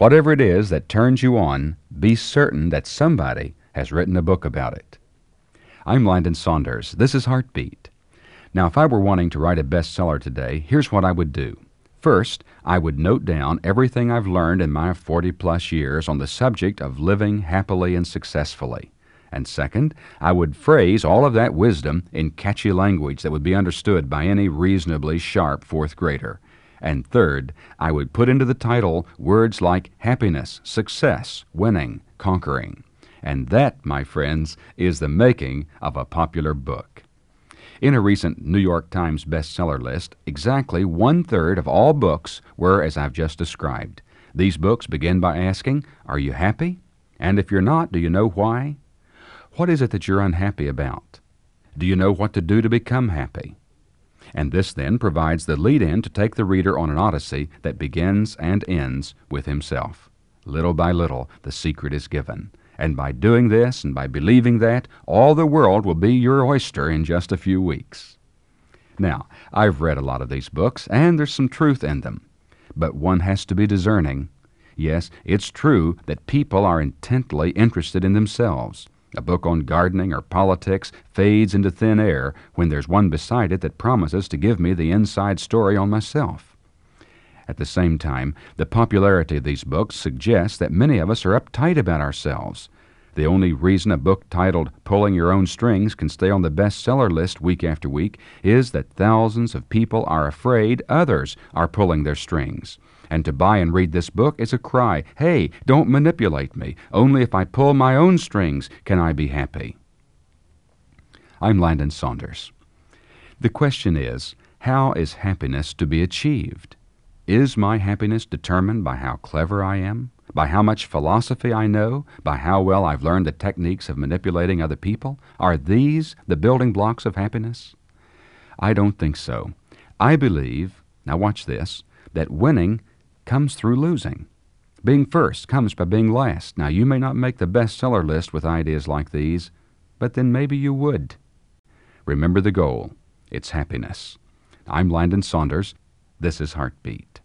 Whatever it is that turns you on, be certain that somebody has written a book about it. I'm Landon Saunders. This is Heartbeat. Now, if I were wanting to write a bestseller today, here's what I would do. First, I would note down everything I've learned in my 40-plus years on the subject of living happily and successfully. And second, I would phrase all of that wisdom in catchy language that would be understood by any reasonably sharp fourth grader. And third, I would put into the title words like happiness, success, winning, conquering. And that, my friends, is the making of a popular book. In a recent New York Times bestseller list, exactly 1/3 of all books were as I've just described. These books begin by asking, are you happy? And if you're not, do you know why? What is it that you're unhappy about? Do you know what to do to become happy? And this then provides the lead-in to take the reader on an odyssey that begins and ends with himself. Little by little, the secret is given. And by doing this and by believing that, all the world will be your oyster in just a few weeks. Now, I've read a lot of these books, and there's some truth in them. But one has to be discerning. Yes, it's true that people are intently interested in themselves. A book on gardening or politics fades into thin air when there's one beside it that promises to give me the inside story on myself. At the same time, the popularity of these books suggests that many of us are uptight about ourselves. The only reason a book titled Pulling Your Own Strings can stay on the bestseller list week after week is that thousands of people are afraid others are pulling their strings. And to buy and read this book is a cry, hey, don't manipulate me. Only if I pull my own strings can I be happy. I'm Landon Saunders. The question is, how is happiness to be achieved? Is my happiness determined by how clever I am? By how much philosophy I know? By how well I've learned the techniques of manipulating other people? Are these the building blocks of happiness? I don't think so. I believe, now watch this, that winning comes through losing. Being first comes by being last. Now, you may not make the bestseller list with ideas like these, but then maybe you would. Remember the goal. It's happiness. I'm Landon Saunders. This is Heartbeat.